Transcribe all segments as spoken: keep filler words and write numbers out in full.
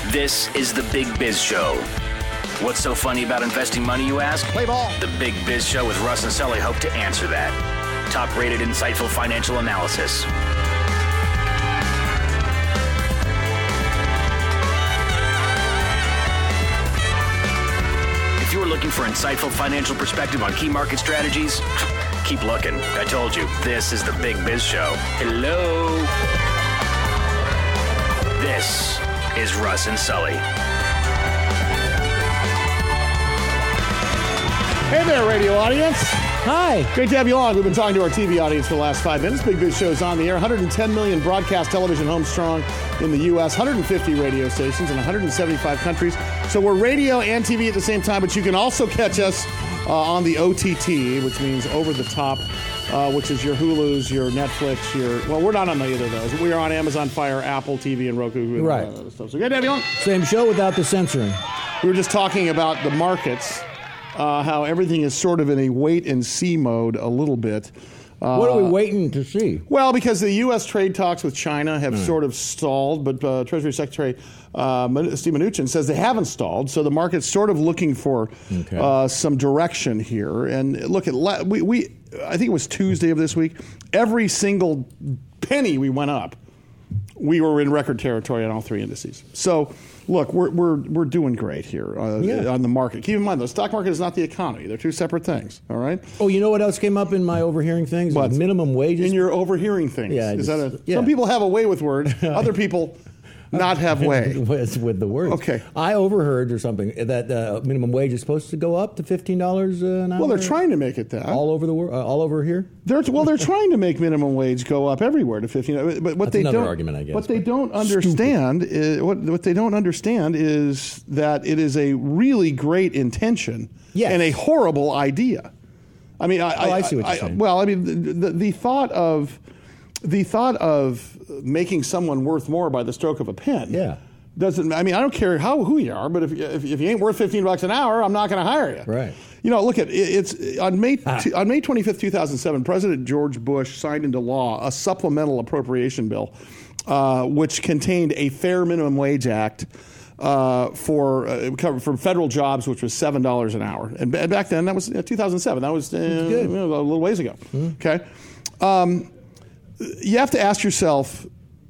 This is the Big Biz Show. What's so funny about investing money, you ask? Play ball. The Big Biz Show with Russ and Sully hope to answer that. Top-rated, insightful financial analysis. If you're looking for insightful financial perspective on key market strategies, keep looking. I told you, this is the Big Biz Show. Hello. This is Russ and Sully. Hey there, radio audience. Hi. Great to have you on. We've been talking to our T V audience for the last five minutes. Big Biz Show's on the air. one hundred ten million broadcast television homes strong in the U S, one hundred fifty radio stations in one hundred seventy-five countries. So we're radio and T V at the same time, but you can also catch us uh, on the O T T, which means over the top, uh, which is your Hulu's, your Netflix, your... Well, we're not on either of those. We are on Amazon Fire, Apple T V, and Roku. And right. All that other stuff. So good to have you on. Same show without the censoring. We were just talking about the markets. Uh, how everything is sort of in a wait-and-see mode a little bit. Uh, what are we waiting to see? Well, because the U S trade talks with China have mm. sort of stalled, but uh, Treasury Secretary uh, Steve Mnuchin says they haven't stalled, so the market's sort of looking for okay. uh, some direction here. And look, at we, we, I think it was Tuesday of this week, every single penny we went up, we were in record territory on all three indices. So... Look, we're we're we're doing great here uh, yeah. on the market. Keep in mind, the stock market is not the economy; they're two separate things. All right. Oh, you know what else came up in my overhearing things? What? Minimum wages. In your overhearing things. Yeah. Is just, that a? Yeah. Some people have a way with words. Other people not have way with, with the words. Okay. I overheard or something that uh, minimum wage is supposed to go up to fifteen dollars an hour. Well, they're trying to make it that all over the world, uh, all over here. They're well, they're trying to make minimum wage go up everywhere to fifteen. But what That's they another don't, argument, I guess. What they don't understand is what what they don't understand is that it is a really great intention yes. and a horrible idea. I mean, I, oh, I, I see what you're I, saying. Well, I mean, the, the, the thought of the thought of making someone worth more by the stroke of a pen. Yeah. Doesn't I mean I don't care how who you are, but if if, if you ain't worth fifteen bucks an hour, I'm not going to hire you. Right. You know, look at it, it's on May ah. on May twenty-fifth, two thousand seven. President George Bush signed into law a supplemental appropriation bill, uh, which contained a Fair Minimum Wage Act uh, for uh, for federal jobs, which was seven dollars an hour. And b- back then, that was uh, two thousand seven. That was uh, you know, a little ways ago. Mm-hmm. Okay, um, you have to ask yourself,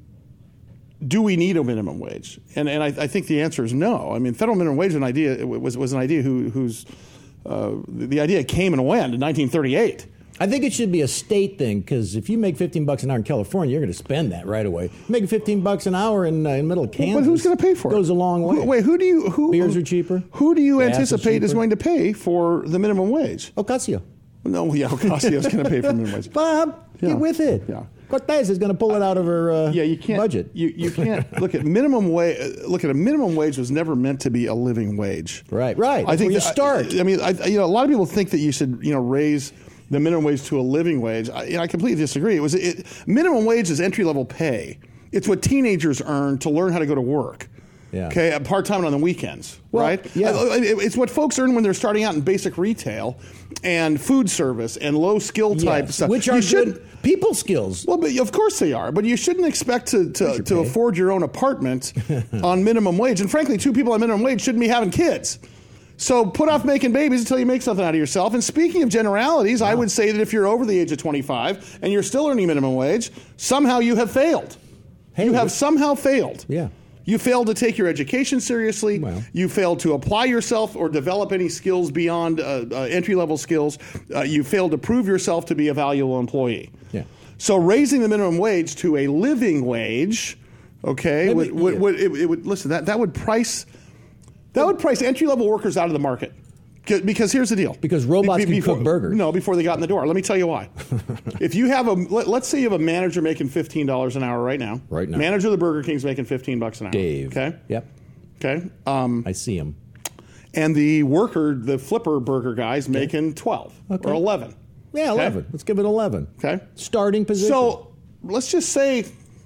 do we need a minimum wage? And and I, I think the answer is no. I mean, federal minimum wage an idea was was an idea who, whose uh, the idea came and went in nineteen thirty-eight. I think it should be a state thing, because if you make fifteen bucks an hour in California, you're going to spend that right away. Making fifteen bucks an hour in uh, in middle of Kansas, but who's going to pay for it? Goes a long way. Who, wait, who do you who beers are cheaper? Who do you Gas anticipate is, is going to pay for the minimum wage? Ocasio. No, yeah, Ocasio is going to pay for minimum wage. Bob, yeah. get with it. Yeah. Cortez is going to pull it out of her uh, yeah, you can't, budget. You you can't look at minimum wage. Look at a minimum wage was never meant to be a living wage. Right, right. I think where you that, start. I, I mean, I, you know, a lot of people think that you should, you know, raise the minimum wage to a living wage. I, you know, I completely disagree. It was it, minimum wage is entry level pay. It's what teenagers earn to learn how to go to work. Yeah. Okay, part time on the weekends, well, right? Yeah. It's what folks earn when they're starting out in basic retail and food service and low skill type yes, stuff. Which are good people skills. Well, but of course they are. But you shouldn't expect to to, to afford your own apartment on minimum wage. And frankly, two people on minimum wage shouldn't be having kids. So put off making babies until you make something out of yourself. And speaking of generalities, wow. I would say that if you're over the age of twenty-five and you're still earning minimum wage, somehow you have failed. Hey, you have somehow failed. Yeah. You failed to take your education seriously. Well. You failed to apply yourself or develop any skills beyond uh, uh, entry-level skills. Uh, you failed to prove yourself to be a valuable employee. Yeah. So raising the minimum wage to a living wage, okay, Maybe, would, would, yeah. would, it, it would listen. That that would price that would price entry-level workers out of the market. Because here's the deal. Because robots be, be, can before, cook burgers. No, before they got in the door. Let me tell you why. If you have a, let, let's say you have a manager making fifteen dollars an hour right now. Right now. Manager of the Burger King's making fifteen bucks an hour. Dave. Okay. Yep. Okay. Um, I see him. And the worker, the flipper burger guy's okay. making twelve okay. or eleven. Yeah, eleven. Okay? Let's give it eleven. Okay. Starting position. So let's just say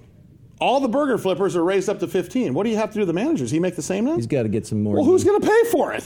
all the burger flippers are raised up to fifteen. What do you have to do to the managers? He make the same now? He's got to get some more. Well, who's going to pay for it?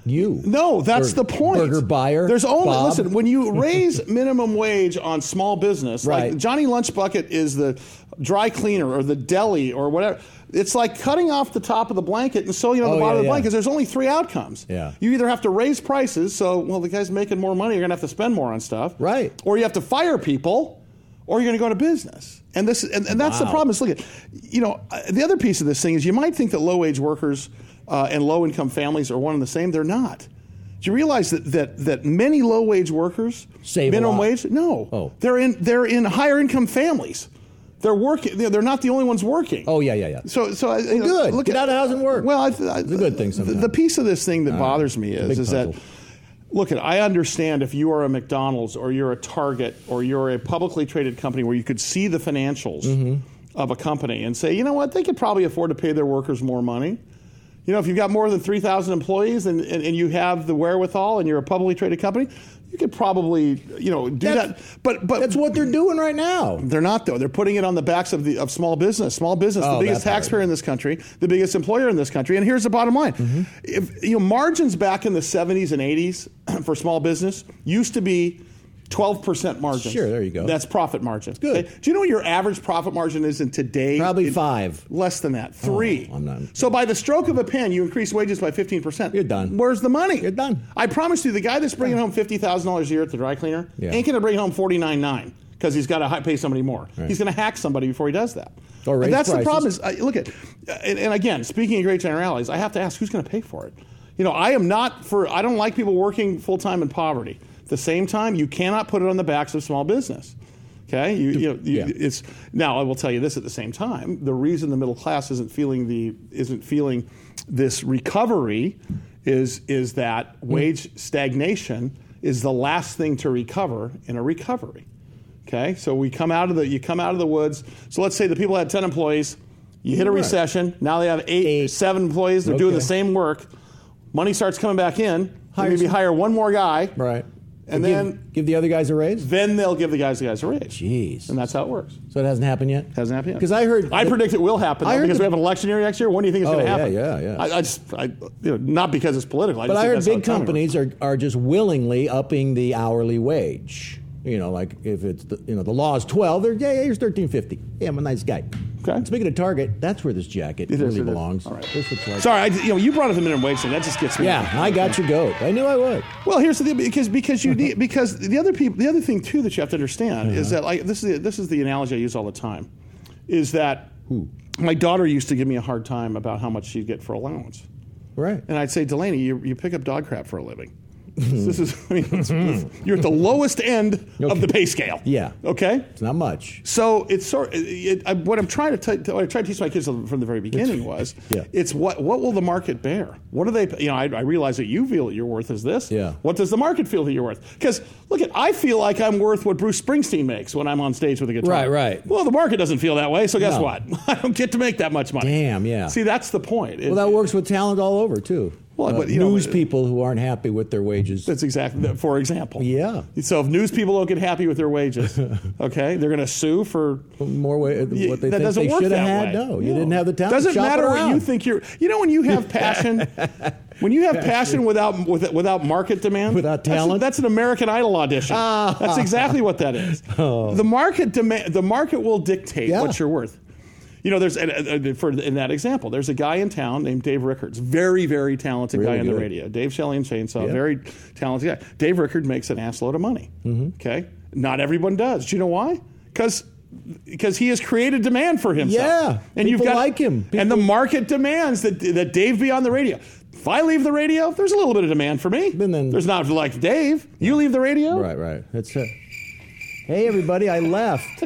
You. No, that's Bur- the point. Burger buyer. There's only Bob. listen, when you raise minimum wage on small business, Right. like Johnny Lunchbucket is the dry cleaner or the deli or whatever. It's like cutting off the top of the blanket and sewing it on Oh, the bottom yeah, of the yeah. blanket. There's only three outcomes. Yeah. You either have to raise prices, so well the guy's making more money, you're gonna have to spend more on stuff. Right. Or you have to fire people, or you're gonna go to business. And this and, and that's the Wow. problem. Is look at, you know, uh, the other piece of this thing is you might think that low wage workers uh, and low income families are one and the same. They're not. Do you realize that that, that many low wage workers Save a minimum lot. wage? No, Oh. they're in they're in higher income families. They're working. They're they're not the only ones working. Oh, yeah, yeah, yeah. So so I- you know, Good. Look Get at, out of house and work. Well, I, I, It's a good thing the, sometimes. the piece of this thing that bothers me It's a is big is that. puzzle. Look, at I understand if you are a McDonald's or you're a Target or you're a publicly traded company where you could see the financials Mm-hmm. of a company and say, you know what, they could probably afford to pay their workers more money. You know, if you've got more than three thousand employees and, and, and you have the wherewithal and you're a publicly traded company, you could probably, you know, do That's- that. But but That's what they're doing right now. they're not, though. They're putting it on the backs of the of small business. Small business, Oh, the biggest that part. taxpayer in this country, the biggest employer in this country. And here's the bottom line: Mm-hmm. if you know, margins back in the seventies and eighties for small business used to be twelve percent margins. Sure, there you go. That's profit margin. good. Do you know what your average profit margin is in today? Probably It- five. Less than that. Three. I'm not- So by the stroke of a pen, you increase wages by fifteen percent. You're done. Where's the money? You're done. I promise you, the guy that's bringing home fifty thousand dollars a year at the dry cleaner Yeah. ain't going to bring home forty-nine nine because he's got to pay somebody more. Right. He's going to hack somebody before he does that. Or raise and that's prices. the problem. Is I, look at, and, and again, speaking of great generalities, I have to ask who's going to pay for it. You know, I am not for. I don't like people working full time in poverty. At the same time, you cannot put it on the backs of small business. Okay, you, you know, you, Yeah. it's now. I will tell you this at the same time. The reason the middle class isn't feeling the isn't feeling this recovery is is that wage stagnation is the last thing to recover in a recovery. Okay, so we come out of the you come out of the woods. So let's say the people had ten employees. You hit a Right. recession. Now they have eight, Eight. seven employees. They're doing the Okay. same work. Money starts coming back in. Hire Maybe some- hire one more guy. Right. And give, then give the other guys a raise? then they'll give the guys the guys a raise. Jeez. And that's how it works. So it hasn't happened yet? Hasn't happened yet. Because I heard. I the- predict it will happen I though, heard because the- we have an election year next year. When do you think it's Oh, going to yeah, happen? yeah, yeah. I, I just, I, you know, not because it's political. I But just I think heard that's how big the timing companies are, are just willingly upping the hourly wage. You know, like if it's the, you know the law is twelve, they're yeah, yeah here's thirteen fifty. Yeah, I'm a nice guy. Okay. And speaking of Target, that's where this jacket It is, really it is. belongs. All right. This looks like- Sorry, I, you know, you brought up the minimum wage thing. That just gets me. Yeah, I got your goat. I knew I would. Well, here's the thing, because because you need, because the other people, the other thing too that you have to understand Uh-huh. is that like this is the, this is the analogy I use all the time, is that Who? my daughter used to give me a hard time about how much she'd get for allowance, Right. and I'd say, Delaney, you, you pick up dog crap for a living. This is, I mean, it's, you're at the lowest end of the pay scale. Yeah. Okay. It's not much. So it's sort. It, it, I, what I'm trying to t- what I tried to teach my kids from the very beginning was, Yeah. it's what what will the market bear? What do they? You know, I, I realize that you feel that your worth is this. Yeah. What does the market feel that you're worth? Because look, at I feel like I'm worth what Bruce Springsteen makes when I'm on stage with a guitar. Right, right. Well, the market doesn't feel that way. So guess No. what? I don't get to make that much money. Damn, yeah. See, that's the point. It- Well, that works with talent all over too. Well, Uh, but, you know, news uh, people who aren't happy with their wages. That's exactly that. For example. Yeah. So if news people don't get happy with their wages, okay, they're going to sue for More way, Yeah, what they that think doesn't they work should have that had. way. No, you didn't have the talent. Doesn't Shop matter it what you around. think you're. You know, when you have passion, when you have passion without with, without market demand, Without that's- talent? that's, an American Idol audition. Ah. That's exactly what that is. The market demand. The market will dictate Yeah. what you're worth. You know, there's uh, uh, for in that example, there's a guy in town named Dave Rickards, very, very talented Really guy on the good. radio. Dave Shelley and Chainsaw, Yeah. very talented guy. Dave Rickard makes an assload of money. Mm-hmm. Okay, not everyone does. Do you know why? Because because he has created demand for himself. Yeah, and you've people got like him. and the People- market demands that that Dave be on the radio. If I leave the radio, there's a little bit of demand for me. And then- there's not like Dave. You leave the radio, Right, right. That's it. Hey, everybody, I left.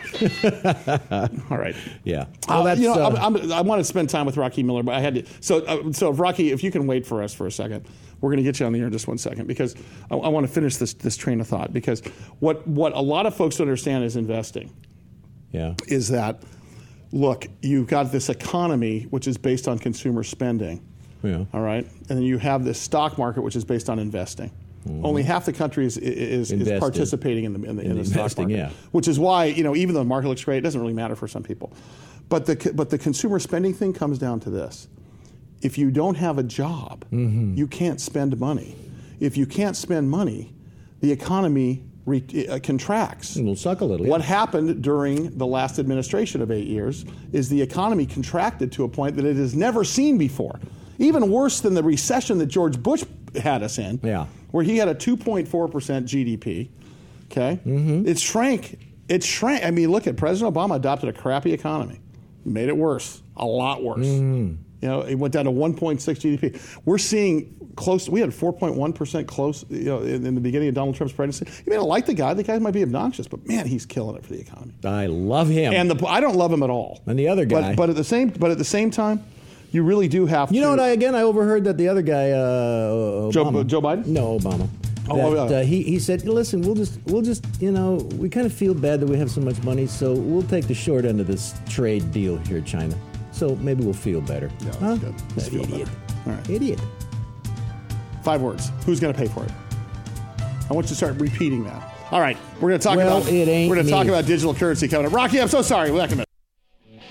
All right. Yeah. Uh, Well, that's, you know, uh, I'm, I'm, I want to spend time with Rocky Miller, but I had to. So, uh, so if Rocky, if you can wait for us for a second, we're going to get you on the air in just one second because I, I want to finish this this train of thought. Because what what a lot of folks don't understand is investing. yeah. Is that look, you've got this economy which is based on consumer spending. Yeah. All right, and then you have this stock market which is based on investing. Mm-hmm. Only half the country is is, is Invested. participating in the in the, in In the the stock investing, market, yeah. which is why you know even though the market looks great, it doesn't really matter for some people. But the but the consumer spending thing comes down to this: if you don't have a job, mm-hmm. you can't spend money. If you can't spend money, the economy re- uh, contracts. It'll suck a little. What yeah. happened during the last administration of eight years is the economy contracted to a point that it has never seen before. Even worse than the recession that George Bush had us in, yeah. where he had a two point four percent G D P. Okay, mm-hmm. it shrank. It shrank. I mean, look at President Obama adopted a crappy economy, made it worse, a lot worse. Mm. You know, it went down to one point six G D P. We're seeing close. We had four point one percent close. You know, in, in the beginning of Donald Trump's presidency. You may not like the guy. The guy might be obnoxious, but man, he's killing it for the economy. I love him. And the I don't love him at all. And the other guy. But, but at the same. But at the same time, you really do have. You to. You know what? I again, I overheard that the other guy, uh, Joe, Obama, Joe Biden. No, Obama. Oh, that, yeah. uh, he he said, listen, we'll just we'll just you know we kind of feel bad that we have so much money, so we'll take the short end of this trade deal here, China. So maybe we'll feel better. Yeah, that's huh? good. Let's feel Idiot. better. All right. Idiot. Five words. Who's going to pay for it? I want you to start repeating that. All right. We're going to talk well, about it ain't we're going to me. talk about digital currency coming up. Rocky, I'm so sorry. We'll back in a minute.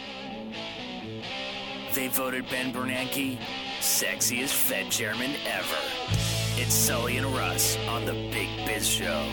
They voted Ben Bernanke sexiest Fed chairman ever. It's Sully and Russ on the Big Biz Show.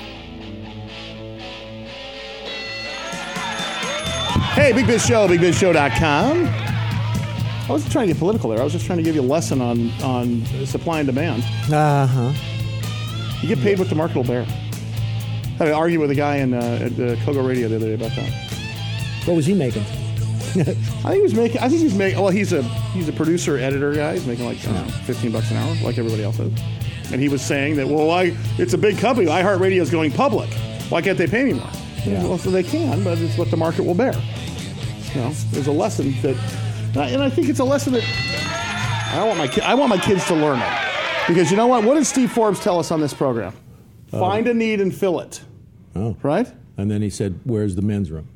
Hey, Big Biz Show, big biz show dot com. I wasn't trying to get political there. I was just trying to give you a lesson on, on supply and demand. Uh-huh. You get paid what the market will bear. I had to argue with a guy in, uh, at uh, Kogo Radio the other day about that. What was he making? I think he was making. I think he was making. Well, he's a he's a producer, editor guy. He's making like I don't know, fifteen bucks an hour, like everybody else is. And he was saying that, well, I it's a big company. iHeartRadio is going public. Why can't they pay me more? Yeah. Well, so they can, but it's what the market will bear. You know, there's a lesson that, and I think it's a lesson that I want my ki- I want my kids to learn it, because you know what? What did Steve Forbes tell us on this program? Oh. Find a need and fill it. Oh, right. And then he said, "Where's the men's room?"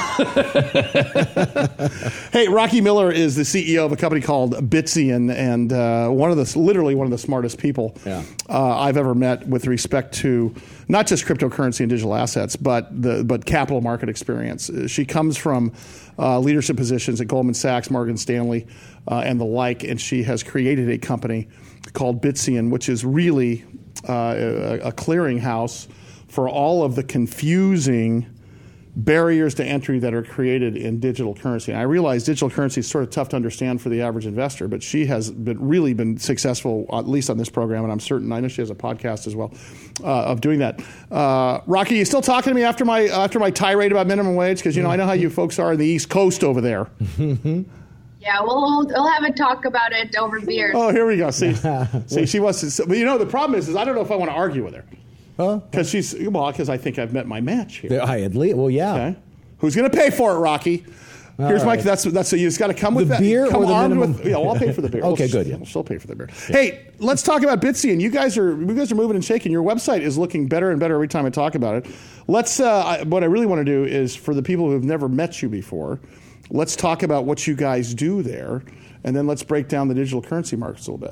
Hey, Rocky Miller is the C E O of a company called Bitsian, and uh, one of the literally one of the smartest people yeah. uh, I've ever met with respect to not just cryptocurrency and digital assets, but the but capital market experience. She comes from uh, leadership positions at Goldman Sachs, Morgan Stanley, uh, and the like, and she has created a company called Bitsian, which is really uh, a, a clearinghouse for all of the confusing barriers to entry that are created in digital currency. And I realize digital currency is sort of tough to understand for the average investor, but she has been really been successful, at least on this program, and I'm certain, I know she has a podcast as well, uh, of doing that. Uh, Rocky, you still talking to me after my after my tirade about minimum wage? Because, you know, I know how you folks are in the East Coast over there. Yeah, we'll, we'll have a talk about it over beer. Oh, here we go. See, see, she wants to, but you know, the problem is, is I don't know if I want to argue with her. Because she's, well, because I think I've met my match here. I at least, well, yeah. Okay. Who's going to pay for it, Rocky? All Here's right. my, that's, that's, so you just got to come with The that. beer come or the armed minimum? with, yeah, well, I'll pay for the beer. Okay, we'll, good, yeah. We'll still pay for the beer. Hey, let's talk about Bitsian. You guys are, you guys are moving and shaking. Your website is looking better and better every time I talk about it. Let's, uh, I, what I really want to do is, for the people who have never met you before, let's talk about what you guys do there, and then let's break down the digital currency markets a little bit.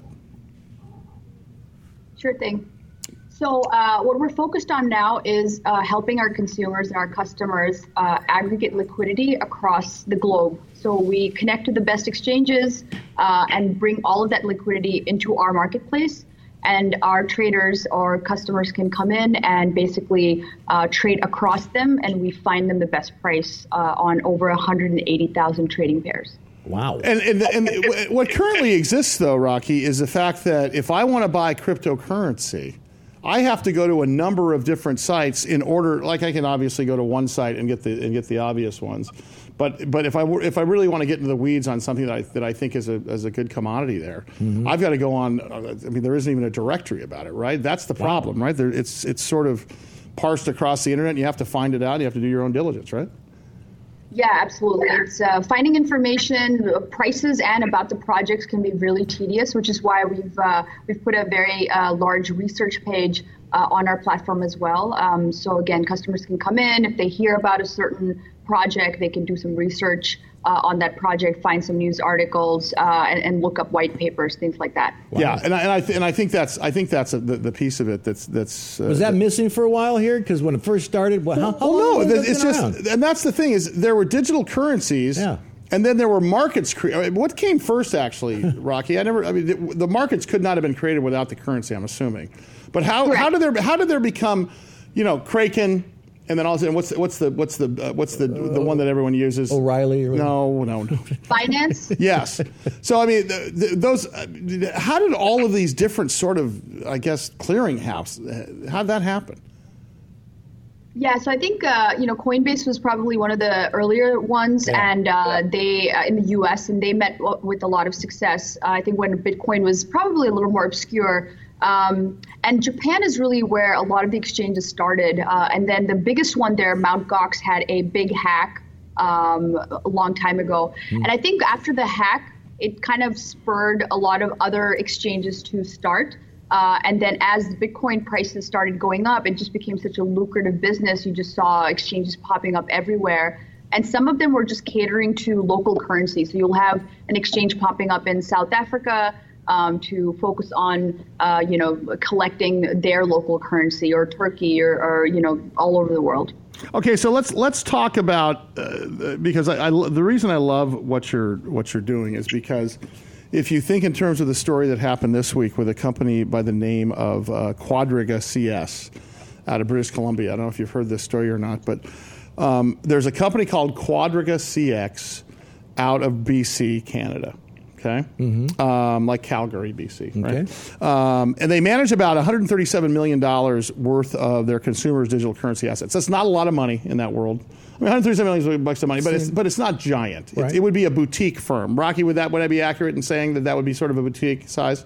Sure thing. So uh, what we're focused on now is uh, helping our consumers and our customers uh, aggregate liquidity across the globe. So we connect to the best exchanges uh, and bring all of that liquidity into our marketplace. And our traders or customers can come in and basically uh, trade across them, and we find them the best price uh, on over one hundred eighty thousand trading pairs. Wow. And, and, and what currently exists, though, Rocky, is the fact that if I want to buy cryptocurrency, I have to go to a number of different sites in order. Like, I can obviously go to one site and get the and get the obvious ones, but but if I if I really want to get into the weeds on something that I that I think is a is a good commodity there, mm-hmm. I've got to go on. I mean, there isn't even a directory about it, right? That's the problem, wow. right? There, it's it's sort of parsed across the internet, and you have to find it out. And you have to do your own diligence, right? Yeah, absolutely. It's uh, finding information, uh, prices, and about the projects can be really tedious, which is why we've uh, we've put a very uh, large research page uh, on our platform as well. Um, so again, customers can come in if they hear about a certain project, they can do some research uh, on that project, find some news articles, uh, and, and look up white papers, things like that. Wow. Yeah, and I and I, th- and I think that's I think that's a, the, the piece of it that's that's uh, was that, that missing for a while here? Because when it first started, well, how, how well, long no, has it's that been just, around? and that's the thing is there were digital currencies yeah. And then there were markets. Cre- I mean, what came first, actually, Rocky? I never. I mean, the, the markets could not have been created without the currency. I'm assuming. But how Correct. how did there how did there become, you know, Kraken, and then all of a sudden, what's the, what's the what's the uh, what's the the one that everyone uses? O'Reilly. Or no, no, no. Finance. Yes. So I mean, the, the, those. Uh, how did all of these different sort of, I guess, clearinghouse? How did that happen? Yeah, so I think uh, you know Coinbase was probably one of the earlier ones, Yeah. and uh, they uh, in the U S and they met w- with a lot of success. Uh, I think when Bitcoin was probably a little more obscure, um, and Japan is really where a lot of the exchanges started. Uh, and then the biggest one there, Mt. Gox, had a big hack um, a long time ago, mm. and I think after the hack, it kind of spurred a lot of other exchanges to start. Uh, and then as Bitcoin prices started going up, it just became such a lucrative business. You just saw exchanges popping up everywhere. And some of them were just catering to local currency. So you'll have an exchange popping up in South Africa um, to focus on, uh, you know, collecting their local currency, or Turkey, or, or, you know, all over the world. Okay, so let's let's talk about uh, because I, I, the reason I love what you're what you're doing is because if you think in terms of the story that happened this week with a company by the name of uh, Quadriga C S out of British Columbia, I don't know if you've heard this story or not, but um, there's a company called Quadriga C X out of B C, Canada. Okay, mm-hmm. um, like Calgary, B C, right? Okay. Um, and they manage about one hundred thirty-seven million dollars worth of their consumers' digital currency assets. That's not a lot of money in that world. I mean, one hundred thirty-seven million bucks of money, but it's but it's not giant. Right. It, it would be a boutique firm. Rocky, would that would I be accurate in saying that that would be sort of a boutique size?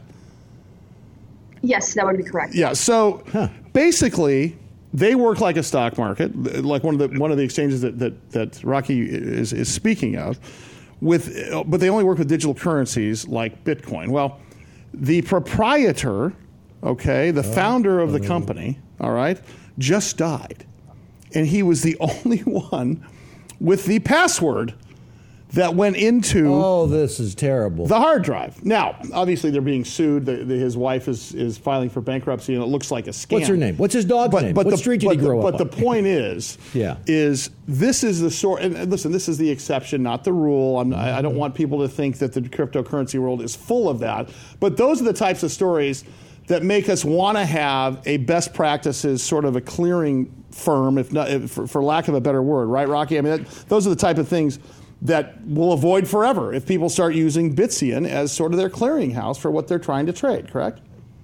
Yes, that would be correct. Yeah. So huh. basically, they work like a stock market, like one of the one of the exchanges that that, that Rocky is is speaking of. With, but they only work with digital currencies like Bitcoin. Well, the proprietor, okay, the oh, founder of the company, all right, just died. And he was the only one with the password that went into oh, this is terrible. the hard drive. Now, obviously, they're being sued. The, the, his wife is, is filing for bankruptcy, and it looks like a scam. What's her name? What's his dog's but, name? But what the, street did but he grow the, up But on? the point is, yeah. is this is the sort, and listen, this is the exception, not the rule. I'm, I, I don't want people to think that the cryptocurrency world is full of that. But those are the types of stories that make us want to have a best practices sort of a clearing firm, if not, if, for, for lack of a better word, right, Rocky? I mean, that, those are the type of things that we'll avoid forever if people start using Bitcian as sort of their clearinghouse for what they're trying to trade, correct?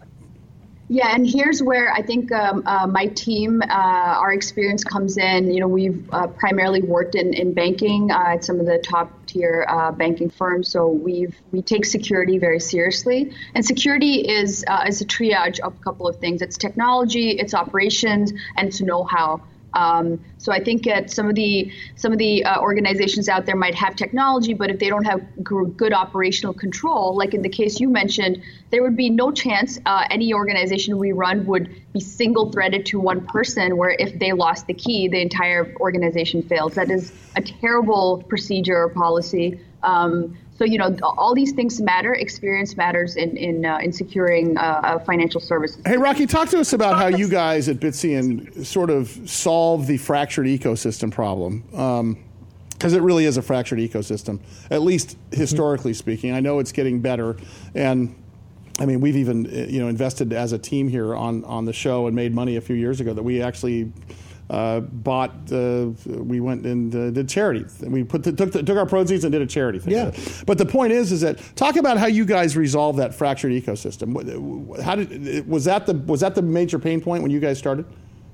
Yeah, and here's where I think um, uh, my team, uh, our experience comes in. You know, we've uh, primarily worked in, in banking uh, at some of the top tier uh, banking firms. So we've we take security very seriously, and security is uh, is a triage of a couple of things. It's technology, it's operations, and it's know-how. Um, so I think at some of the some of the uh, organizations out there might have technology, but if they don't have g- good operational control, like in the case you mentioned, there would be no chance uh, any organization we run would be single-threaded to one person, where if they lost the key, the entire organization fails. That is a terrible procedure or policy. Um, So, you know, all these things matter. Experience matters in in, uh, in securing uh, uh, financial services. Hey, Rocky, talk to us about how you guys at Bitcian sort of solve the fractured ecosystem problem. Because um, it really is a fractured ecosystem, at least historically speaking. I know it's getting better. And, I mean, we've even, you know, invested as a team here on, on the show and made money a few years ago that we actually... Uh, bought. Uh, we went and uh, did charity. We put the, took the, took our proceeds and did a charity thing. Yeah. But the point is, is that talk about how you guys resolve that fractured ecosystem. How did was that the was that the major pain point when you guys started?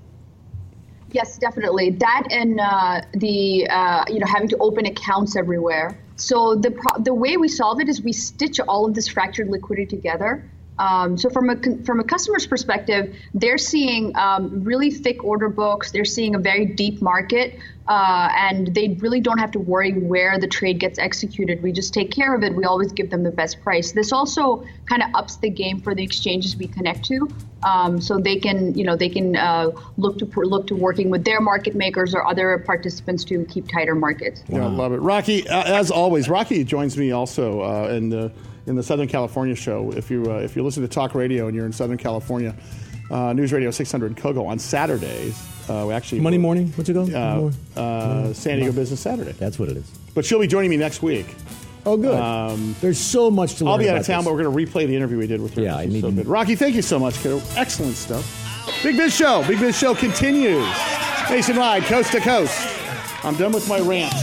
Yes, definitely. That and uh, the uh, you know having to open accounts everywhere. So the pro- the way we solve it is we stitch all of this fractured liquidity together. Um, so from a from a customer's perspective, they're seeing um, really thick order books. They're seeing a very deep market, uh, and they really don't have to worry where the trade gets executed. We just take care of it. We always give them the best price. This also kind of ups the game for the exchanges we connect to, um, so they can you know they can uh, look to look to working with their market makers or other participants to keep tighter markets. Yeah, I love it, Rocky. As always, Rocky joins me also uh, in the. in the Southern California show. If you uh, if you listen to talk radio and you're in Southern California, uh, News Radio six hundred Kogo on Saturdays Uh, we actually Monday morning. What's it called? Uh, uh, San Diego Business Saturday. That's what it is. But she'll be joining me next week. Oh, good. Um, There's so much to learn. I'll be out about of town, this. but we're going to replay the interview we did with her. Yeah, I need so to- good. Rocky, thank you so much, kiddo. Excellent stuff. Big Biz Show. Big Biz Show continues nationwide, coast to coast. I'm done with my rant.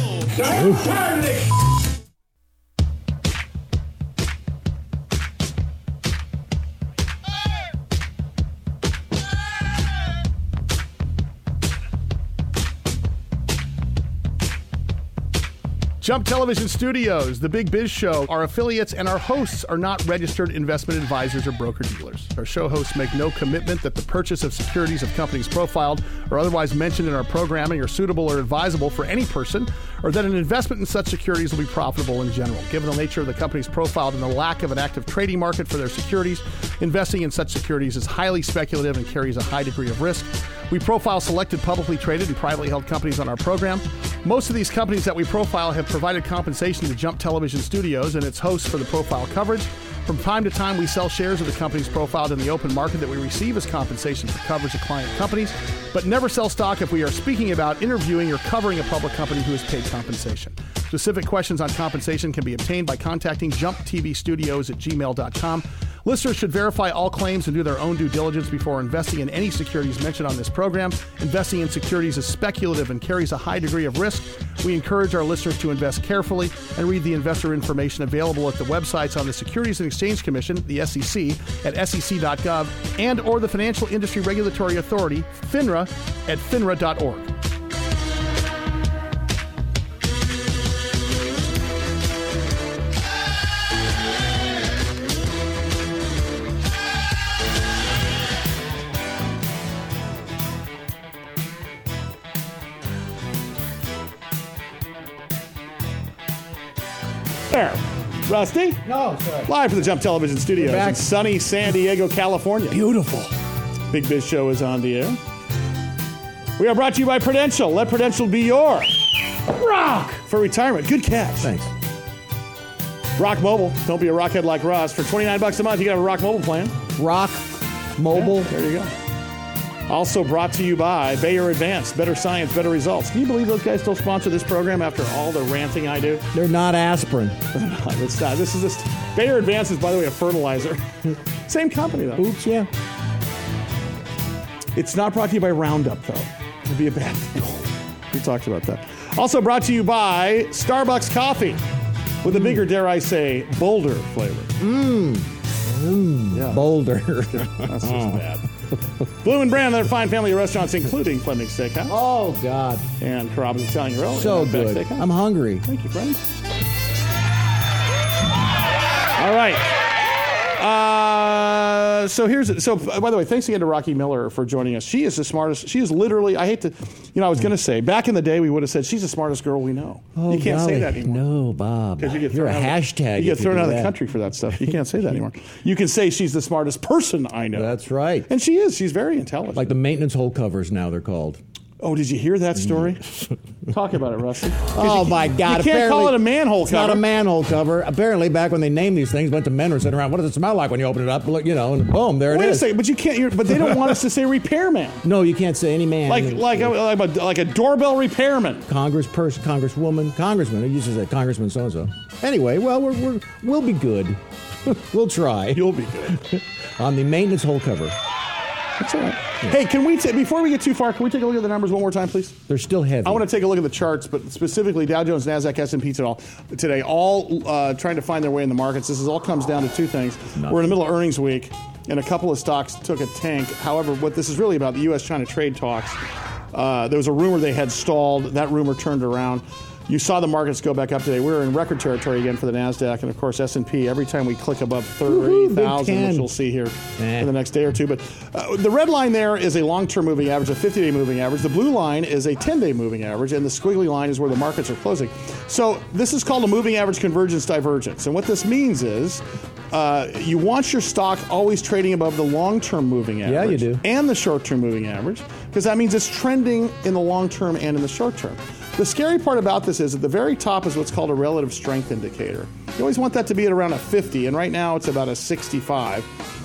Jump Television Studios, the Big Biz Show, our affiliates and our hosts are not registered investment advisors or broker-dealers. Our show hosts make no commitment that the purchase of securities of companies profiled or otherwise mentioned in our programming are suitable or advisable for any person, or that an investment in such securities will be profitable in general. Given the nature of the companies profiled and the lack of an active trading market for their securities, investing in such securities is highly speculative and carries a high degree of risk. We profile selected publicly traded and privately held companies on our program. Most of these companies that we profile have provided compensation to Jump Television Studios and its hosts for the profile coverage. From time to time, we sell shares of the companies profiled in the open market that we receive as compensation for coverage of client companies, but never sell stock if we are speaking about, interviewing, or covering a public company who has paid compensation. Specific questions on compensation can be obtained by contacting jump t v studios at gmail dot com. Listeners should verify all claims and do their own due diligence before investing in any securities mentioned on this program. Investing in securities is speculative and carries a high degree of risk. We encourage our listeners to invest carefully and read the investor information available at the websites on the Securities and Exchange Commission, the S E C, at S E C dot gov, and or the Financial Industry Regulatory Authority, FINRA, at finra dot org. There. Rusty? No, sorry. Live from the Jump Television Studios back. in sunny San Diego, California. Beautiful. Big Biz Show is on the air. We are brought to you by Prudential. Let Prudential be your rock for retirement. Good catch. Thanks. Rock Mobile. Don't be a rockhead like Ross. For twenty-nine bucks a month, you can have a Rock Mobile plan. Rock Mobile. Yeah, there you go. Also brought to you by Bayer Advanced. Better science, better results. Can you believe those guys still sponsor this program after all the ranting I do? They're not aspirin. It's not. This is just Bayer Advanced is, by the way, a fertilizer. Same company, though. Oops, yeah. It's not brought to you by Roundup, though. It'd be a bad thing. We talked about that. Also brought to you by Starbucks Coffee with a bigger, dare I say, bolder flavor. Mmm. Mmm. Yeah. Boulder. That's just bad. Blue and Brand, their fine family of restaurants, including Fleming Steakhouse Oh, God. and Carrabba's Italian Grill. So and Outback good. Steakhouse. I'm hungry. Thank you, friends. All right. Uh, so here's so. By the way, thanks again to Rocky Miller for joining us. She is the smartest. She is literally. I hate to, you know, I was going to say back in the day we would have said she's the smartest girl we know. Oh, you can't golly. say that anymore. No, Bob. Because you get You're thrown a out of- hashtag. You get if thrown do out of the that. country for that stuff. You can't say that anymore. You can say she's the smartest person I know. That's right. And she is. She's very intelligent. Like the maintenance hole covers now they're called. Oh, did you hear that story? Talk about it, Rusty. 'Cause Oh, you, my God. You can't Apparently- call it a manhole It's cover. not a manhole cover. Apparently, back when they named these things, a bunch of men were sitting around. What does it smell like when you open it up? Look, you know, and boom, there it Wait is. a second, but you can't. You're, but they don't want us to say repairman. No, you can't say any man. Like like a, like a like a doorbell repairman. Congressperson, Congresswoman, Congressman. It used to say Congressman so and so. Anyway, well, we're, we're we'll be good. We'll try You'll be good. on the maintenance hole cover. That's all right. Hey, can we t- before we get too far? Can we take a look at the numbers one more time, please? They're still heavy. I want to take a look at the charts, but specifically Dow Jones, Nasdaq, S and P today, all uh, trying to find their way in the markets. This is all comes down to two things. Nothing. We're in the middle of earnings week, and a couple of stocks took a tank. However, what this is really about, the U S China trade talks, uh, there was a rumor they had stalled. That rumor turned around. You saw the markets go back up today. We're in record territory again for the Nasdaq, and of course S and P. Every time we click above thirty thousand, which we'll see here Eh. in the next day or two. But uh, the red line there is a long-term moving average, a fifty-day moving average. The blue line is a ten-day moving average, and the squiggly line is where the markets are closing. So this is called a moving average convergence divergence, and what this means is uh, you want your stock always trading above the long-term moving average. Yeah, you do. And the short-term moving average, because that means it's trending in the long term and in the short term. The scary part about this is at the very top is what's called a relative strength indicator. You always want that to be at around a fifty, and right now it's about a sixty-five.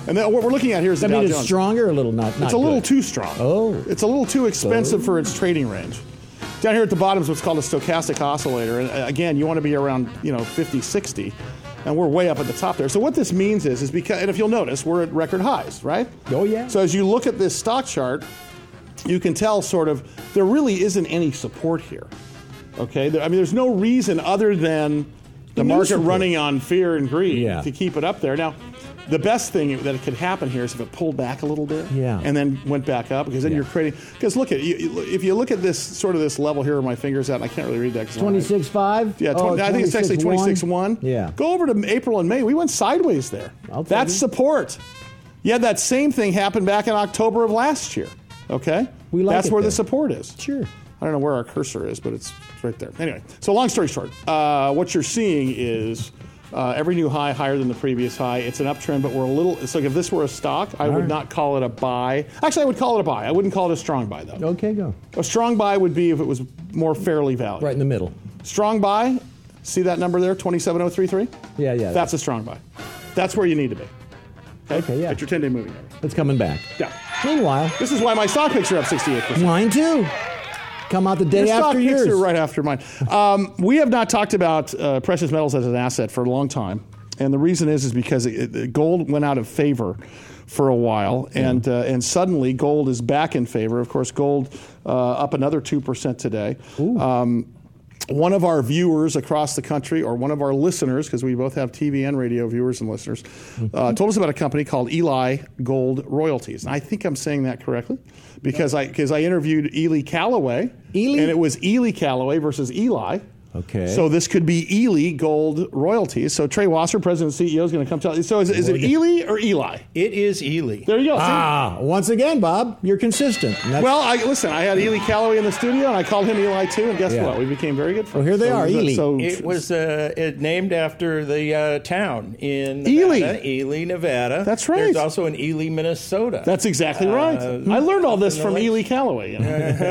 And then what we're looking at here is the I Dow mean, it's Jones. stronger or a little not? not It's a little good? too strong. Oh. It's a little too expensive Oh. for its trading range. Down here at the bottom is what's called a stochastic oscillator. And uh, again, you want to be around, you know, fifty, sixty. And we're way up at the top there. So what this means is, is because, and if you'll notice, we're at record highs, right? Oh, yeah. So as you look at this stock chart, you can tell sort of there really isn't any support here. Okay? There, I mean, there's no reason other than the, The new market support. running on fear and greed Yeah. to keep it up there. Now, the best thing that could happen here is if it pulled back a little bit Yeah. and then went back up, because then Yeah. you're creating. Because look at you, if you look at this sort of this level here where my finger's at, and I can't really read that. 'cause I'm- twenty-six five? Yeah, twenty, I think it's actually twenty-six one. Yeah. Go over to April and May. We went sideways there. I'll take That's it. support. You had that same thing happen back in October of last year. Okay? We like That's it where the there. support is. Sure. I don't know where our cursor is, but it's it's right there. Anyway, so long story short, uh, what you're seeing is uh, every new high higher than the previous high. It's an uptrend, but we're a little. It's like if this were a stock, I would right. not call it a buy. Actually, I would call it a buy. I wouldn't call it a strong buy, though. Okay, go. A strong buy would be if it was more fairly valued. Right in the middle. Strong buy, see that number there, twenty-seven oh three three? Yeah, yeah. That's a strong buy. That's where you need to be. Okay, yeah. At your ten-day moving average. It's coming back. Yeah. Meanwhile, This is why my stock picks are up sixty-eight percent. mine too. Come out the day Your stock after picks yours. are right after mine. Um, we have not talked about uh, precious metals as an asset for a long time. And the reason is is because it, it, gold went out of favor for a while, and uh, and suddenly gold is back in favor. Of course, gold uh, up another two percent today. Um, one of our viewers across the country, or one of our listeners, because we both have T V and radio viewers and listeners, uh, told us about a company called Ely Gold Royalties. And I think I'm saying that correctly, because I because I interviewed Ely Callaway, Ely? and it was Ely Callaway versus Eli. Okay. So this could be Ely Gold Royalties. So Trey Wasser, President and C E O, is going to come tell you. So is, is it Ely or Eli? It is Ely. There you go. See? Ah, once again, Bob, you're consistent. And that's- Well, I, listen, I had Ely Callaway in the studio, and I called him Eli too, and guess Yeah. what? We became very good friends. Well, here they So are, it was, uh, Ely. So It was uh, it named after the uh, town in Ely. Nevada, Ely, Nevada. That's right. There's also an Ely, Minnesota. That's exactly right. Uh, I learned all this in the from late- Ely Callaway. You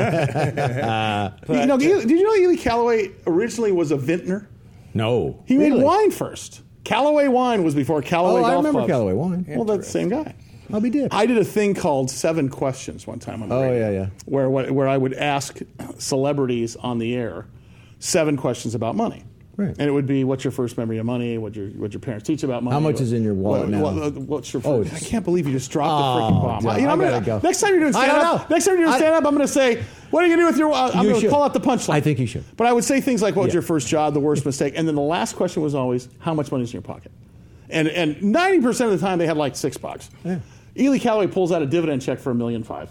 know? But, you know, uh, Ely- did you know Ely Callaway originally was a vintner? no. He made Really? wine first. Callaway Wine was before Callaway Oh, Golf I remember Clubs. Callaway wine. Well, that's the same guy. I'll be dipped. I did a thing called Seven Questions one time on the Oh, radio, yeah, yeah. Where, where I would ask celebrities on the air seven questions about money. Right. And it would be, what's your first memory of money? What your what your parents teach about money? How much What- is in your wallet what, now? what- what's your? Oh, I can't believe you just dropped Oh, the freaking bomb. John, You know, I I'm gonna, gotta go. Next time you're doing I stand don't up, know. next time you're doing I- stand up, I'm going to say, what are you going to do with your? Uh, I'm You going to should. call out the punchline. I think you should. But I would say things like, what was Yeah. your first job? The worst mistake, and then the last question was always, how much money is in your pocket? And and ninety percent of the time they had like six bucks. Yeah. Ely Callaway pulls out a dividend check for a million five.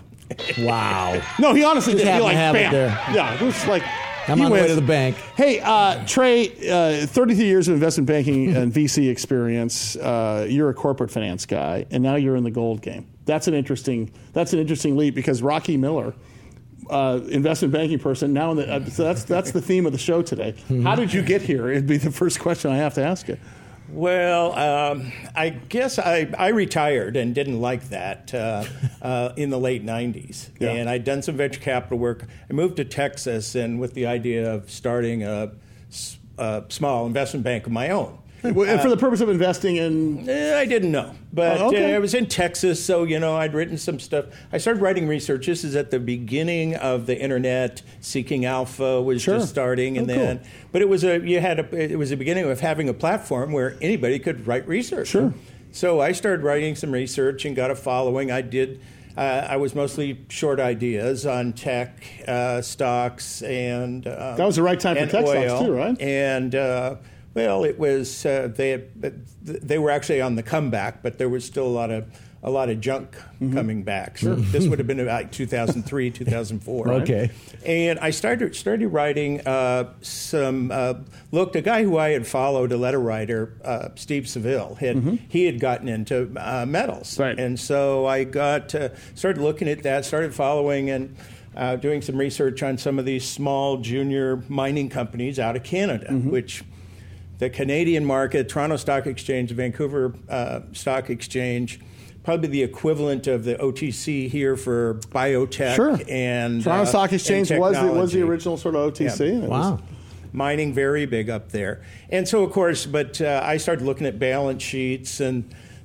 Wow. No, he honestly Just did. He happened to like have it bam. there. Yeah, it was like. I'm he on the way wins. to the bank. Hey, uh, Trey, uh, thirty-three years of investment banking and V C experience. Uh, you're a corporate finance guy, and now you're in the gold game. That's an interesting. That's an interesting leap because Rocky Miller, uh, investment banking person, now in the. Uh, so that's that's the theme of the show today. How did you get here? It'd be the first question I have to ask you. Well, um, I guess I, I retired and didn't like that uh, uh, in the late nineties. Yeah. And I'd done some venture capital work. I moved to Texas and with the idea of starting a, s- a small investment bank of my own. Well, and for the purpose of investing in. Eh, I didn't know, but Oh, okay. uh, I was in Texas, so you know I'd written some stuff. I started writing research. This is at the beginning of the internet. Seeking Alpha was Sure. just starting, and Oh, then, cool. but it was a you had a it was the beginning of having a platform where anybody could write research. Sure. So I started writing some research and got a following. I did. Uh, I was mostly short ideas on tech, uh, stocks, and uh, That was the right time for and tech stocks oil. too, right? And uh, well, it was uh, they had, they were actually on the comeback, but there was still a lot of a lot of junk Mm-hmm. coming back. So this would have been about two thousand three, two thousand four. Okay. And I started started writing uh, some. Uh, looked a guy who I had followed, a letter writer, uh, Steve Seville. Had he had gotten into uh, metals, Right. and so I got uh, started looking at that, started following and. Uh, doing some research on some of these small junior mining companies out of Canada, which the Canadian market, Toronto Stock Exchange, Vancouver uh, Stock Exchange, probably the equivalent of the O T C here for biotech Sure. and Toronto uh, Stock Exchange and was the, was the technology. original sort of O T C. Yeah. and it was- Wow. Mining very big up there. And so, of course, but uh, I started looking at balance sheets and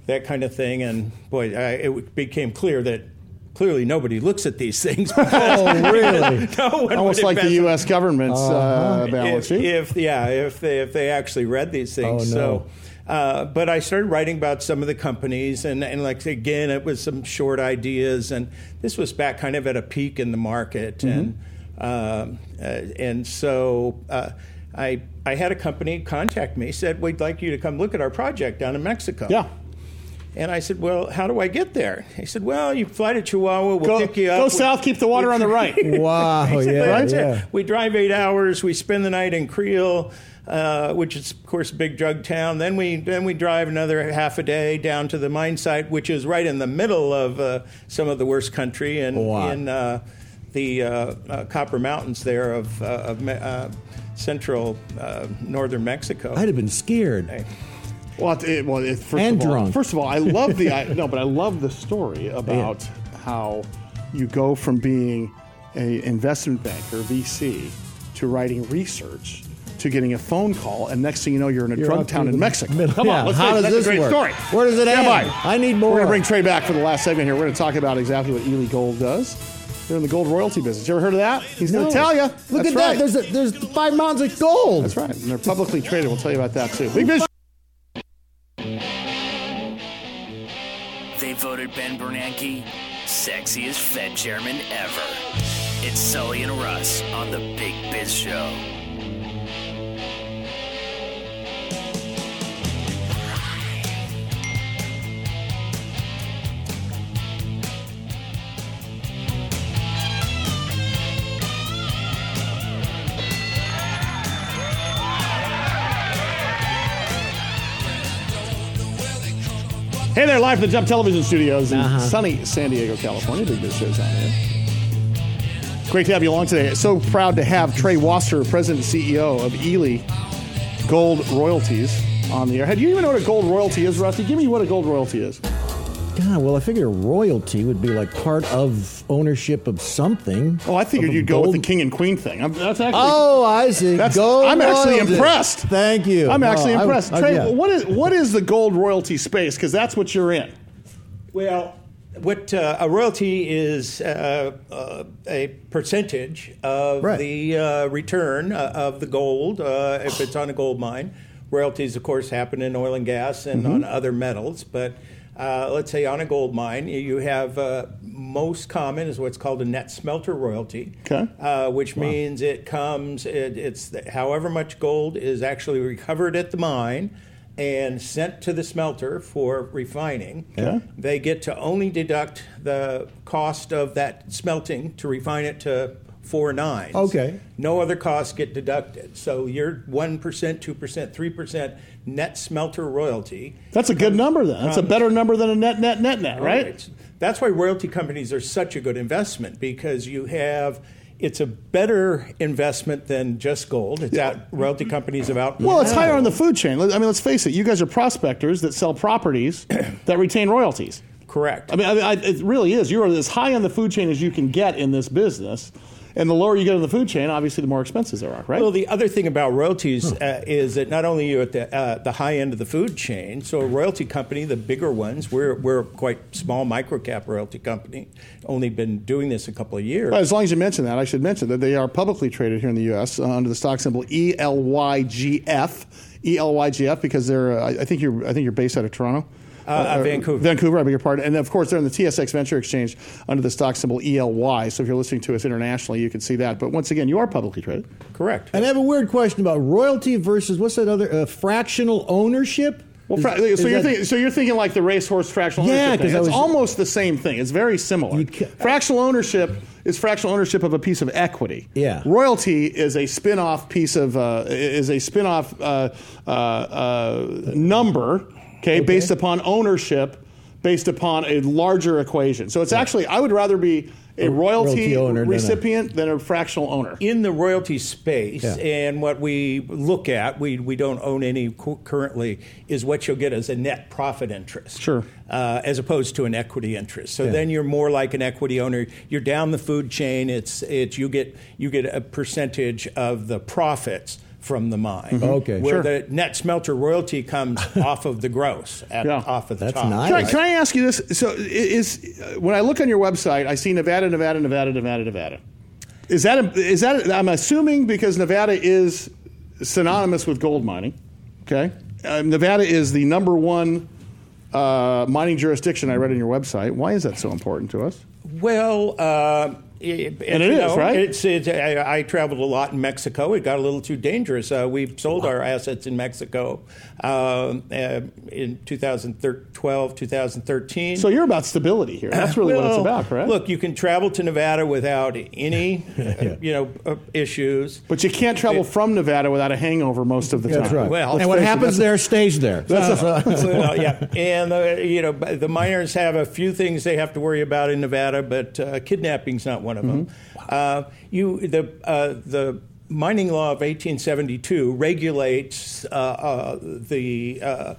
that kind of thing. And boy, I, it became clear that clearly nobody looks at these things. Oh, really? No one Almost like the U S government's uh, uh, balance sheet. If, if yeah, if they if they actually read these things. Oh, no. So. Uh, but I started writing about some of the companies, and, and like again, it was some short ideas, and this was back kind of at a peak in the market, Mm-hmm. and uh, uh, and so uh, I I had a company contact me, said we'd like you to come look at our project down in Mexico. Yeah. And I said, well, how do I get there? He said, well, you fly to Chihuahua, we'll Go, pick you up. go we, south, keep the water on the right. Wow, said, yeah, "That's it. yeah. We drive eight hours, we spend the night in Creel, uh, which is, of course, a big drug town. Then we then we drive another half a day down to the mine site, which is right in the middle of uh, some of the worst country in, Wow. in uh, the uh, uh, Copper Mountains there of, uh, of uh, central uh, northern Mexico. I'd have been scared. Hey. Well, it, well it, first And of all, drunk. First of all, I love the I, no, but I love the story about how you go from being an investment banker, V C, to writing research, to getting a phone call, and next thing you know, you're in a You're drug out town to in the Mexico. middle. Come Yeah, on, let's how face it, does that's this a great work? story. Where does it Stand end? by. I need more. We're going to bring Trey back for the last segment here. We're going to talk about exactly what Ely Gold does. They're in the gold royalty business. You ever heard of that? He's No. going to tell you. Look That's at right. that. There's a, there's five mountains of gold. That's right. And they're publicly traded. We'll tell you about that too. Big Biz. They voted Ben Bernanke sexiest Fed chairman ever. It's Sully and Russ on the Big Biz Show. Hey there, live from the Jump Television Studios in Uh-huh. sunny San Diego, California. Big Biz Show's on here. Great to have you along today. So proud to have Trey Wasser, President and C E O of Ely Gold Royalties, on the air. Do you even know what a gold royalty is, Rusty? Give me what a gold royalty is. God, well, I figure royalty would be like part of ownership of something. Oh, I figured Of a you'd go with gold- the king and queen thing. I'm, that's actually. Oh, I see. That's- Gold I'm actually royalty. impressed. Thank you. I'm No, actually I- impressed. I- Trey, yeah. what is what is the gold royalty space? Because that's what you're in. Well, what uh, a royalty is uh, uh, a percentage of Right. the uh, return uh, of the gold uh, if it's on a gold mine. Royalties, of course, happen in oil and gas and Mm-hmm. on other metals, but uh, let's say on a gold mine, you have uh, most common is what's called a net smelter royalty, Okay. uh, which means it comes, it, it's the, however much gold is actually recovered at the mine and sent to the smelter for refining. Yeah. They get to only deduct the cost of that smelting to refine it to four nines. Okay. No other costs get deducted. So your one percent, two percent, three percent net smelter royalty. That's a good number then. That's a better number than a net, net, net, net, right? It's- That's why royalty companies are such a good investment, because you have, it's a better investment than just gold. It's out, royalty companies have out. Well, it's higher on the food chain. I mean, let's face it. You guys are prospectors that sell properties that retain royalties. Correct. I mean, I, I, it really is. You are as high on the food chain as you can get in this business. And the lower you get in the food chain, obviously, the more expenses there are, right? Well, the other thing about royalties uh, is that not only are you at the uh, the high end of the food chain, so a royalty company, the bigger ones, we're we're a quite small microcap royalty company, only been doing this a couple of years. Well, as long as you mention that, I should mention that they are publicly traded here in the U S uh, under the stock symbol E L Y G F. E L Y G F because they're. Uh, I think you're. I think you're based out of Toronto. Uh, uh, Vancouver. Vancouver, I beg your pardon. And of course, they're in the T S X Venture Exchange under the stock symbol E L Y. So if you're listening to us internationally, you can see that. But once again, you are publicly traded. Correct. And I have a weird question about royalty versus what's that other uh, fractional ownership? Well, Is- fra- is so you're that- thinking, so you're thinking like the racehorse fractional Yeah, ownership 'cause thing. I It's was- almost the same thing. It's very similar. You ca- Fractional ownership is fractional ownership of a piece of equity. Yeah. Royalty is a spin-off piece of uh, is a spin-off uh, uh, uh, number. Okay, based upon ownership, based upon a larger equation. So it's actually I would rather be a royalty, royalty owner than a- recipient than a fractional owner. In the royalty space, Yeah. and what we look at, we, we don't own any cu- currently, is what you'll get as a net profit interest. Sure. Uh, as opposed to an equity interest. So Yeah. then you're more like an equity owner. You're down the food chain. It's it's you get you get a percentage of the profits from the mine. Okay, where sure. the net smelter royalty comes off of the gross, at, Yeah. off of the That's top. nice. Can I, can I ask you this? So, is when I look on your website, I see Nevada, Nevada, Nevada, Nevada, Nevada. Is that a, is that? I'm assuming because Nevada is synonymous with gold mining. Okay, uh, Nevada is the number one uh, mining jurisdiction. I read on your website. Why is that so important to us? Well, uh, it, And it you is, know, right? It's, it's, I, I traveled a lot in Mexico. It got a little too dangerous. Uh, we sold our assets in Mexico um, uh, in two thousand twelve, two thousand thirteen. So you're about stability here. That's really what it's Well, about, correct? Look, you can travel to Nevada without any, uh, you know, uh, issues. But you can't travel from Nevada without a hangover most of the time. That's right. Well, and what face it, happens there stays there. Well, yeah, and uh, you know the miners have a few things they have to worry about in Nevada, but uh, kidnapping's not one of them. Mm-hmm. Uh, you the uh, the mining law of eighteen seventy-two regulates uh, uh, the uh,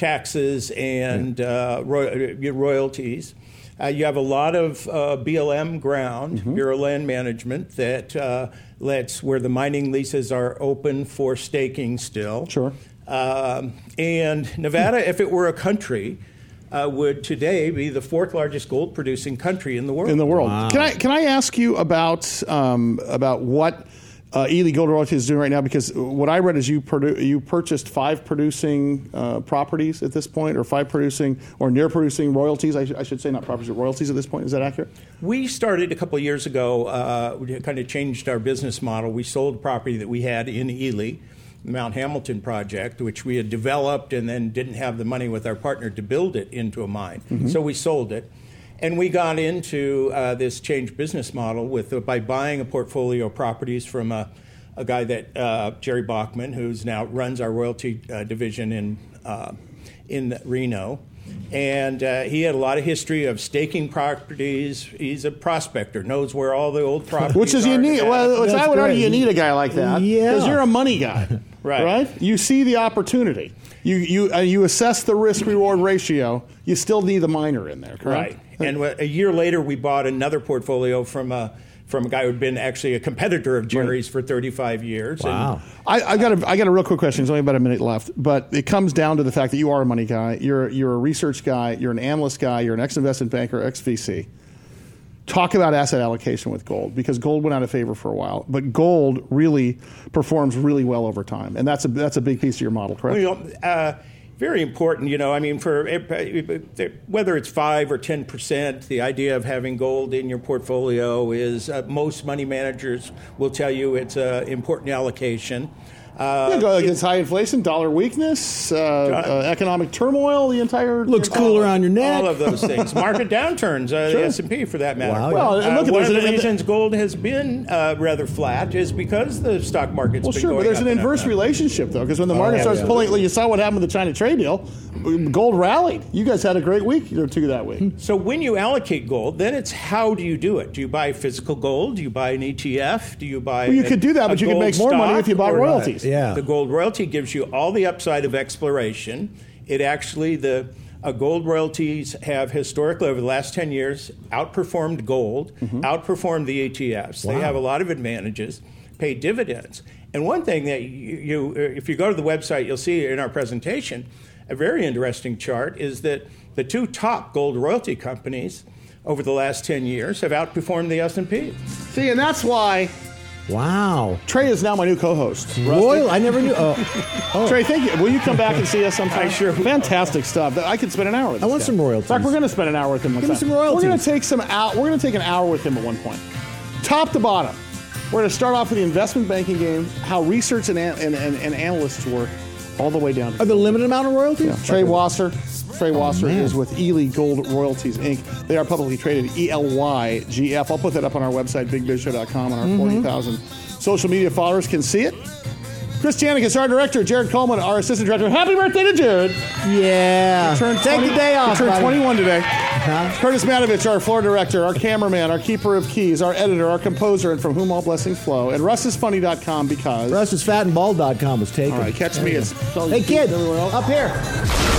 taxes and uh, roy- royalties. Uh, you have a lot of uh, B L M ground, Mm-hmm. Bureau of Land Management, that uh, lets where the mining leases are open for staking still. Sure. Um, and Nevada, if it were a country, uh, would today be the fourth largest gold producing country in the world. in the world. Can I can I ask you about um, about what uh, Ely Gold Royalty is doing right now? Because what I read is you produ- you purchased five producing uh, properties at this point, or five producing or near producing royalties. I, sh- I should say not properties, but royalties at this point. Is that accurate? We started a couple of years ago. Uh, we kind of changed our business model. We sold property that we had in Ely, Mount Hamilton project, which we had developed and then didn't have the money with our partner to build it into a mine. Mm-hmm. So we sold it. And we got into uh, this changed business model with uh, by buying a portfolio of properties from a, a guy that, uh, Jerry Bachman, who's now runs our royalty uh, division in, uh, in Reno. And uh, he had a lot of history of staking properties. He's a prospector, knows where all the old properties Which is are. unique. Well, which That's I would argue great. you need a guy like that. Yeah. Because you're a money guy. Right. Right? You see the opportunity. You you uh, you assess the risk reward ratio. You still need the miner in there, correct? Right. And w- a year later, we bought another portfolio from a from a guy who'd been actually a competitor of Jerry's for thirty-five years. Wow. I, I got a I got a real quick question. There's only about a minute left, but it comes down to the fact that you are a money guy. You're you're a research guy. You're an analyst guy. You're an ex-investment banker, ex-V C. Talk about asset allocation with gold, because gold went out of favor for a while, but gold really performs really well over time, and that's a that's a big piece of your model, correct? Well, you know, uh, very important, you know. I mean, for whether it's five or ten percent, the idea of having gold in your portfolio is uh, most money managers will tell you it's an important allocation. Uh, Yeah, go against high inflation, dollar weakness, uh, uh, economic turmoil, the entire Looks the entire- cooler on your neck. all of those things. Market downturns, uh, Sure. the S and P for that matter. Wow, Well, and Uh, look at one there's of the an- reasons gold has been uh, rather flat is because the stock market's Well, been sure, going but there's up an and up inverse and up. relationship, though, because when the market yeah, starts yeah. pulling, like you saw what happened with the China trade deal, gold rallied. You guys had a great week or two that week. So when you allocate gold, then it's how do you do it? Do you buy physical gold? Do you buy an E T F? Do you buy? Well, you a- could do that, a but you could gold make more money stock if you bought or not? royalties. Yeah. The gold royalty gives you all the upside of exploration. It actually the uh, gold royalties have historically over the last ten years outperformed gold, Mm-hmm. outperformed the E T Fs. They Wow. have a lot of advantages, pay dividends. And one thing that you, you, if you go to the website, you'll see in our presentation, a very interesting chart is that the two top gold royalty companies over the last ten years have outperformed the S and P. See, and that's why Wow. Trey is now my new co-host. Royal, I never knew. Oh, oh. Trey, thank you. Will you come back and see us sometime? I sure will. Fantastic stuff. I could spend an hour with I this want guy. some royalties. In fact, we're going to spend an hour with him. One Give me time. some royalties. We're going to take some out. We're going to take an hour with him at one point, top to bottom. We're going to start off with the investment banking game, how research and, an- and, and, and analysts work, all the way down to Are there a limited amount of royalties? Yeah. Trey Wasser. Trey Wasser man. is with Ely Gold Royalties, Incorporated. They are publicly traded, E L Y G F. I'll put that up on our website, big biz show dot com, and our Mm-hmm. forty thousand social media followers can see it. Chris Janik, our director. Jared Coleman, our assistant director. Happy birthday to Jared. Yeah. Turned Take twenty the day off. Turned buddy. twenty-one today. Huh? Curtis Matovich, our floor director, our cameraman, our keeper of keys, our editor, our composer, and from whom all blessings flow. And russ is funny dot com because... Russ is fat and bald dot com was taken. All right, catch me. It's Hey, kid, up here.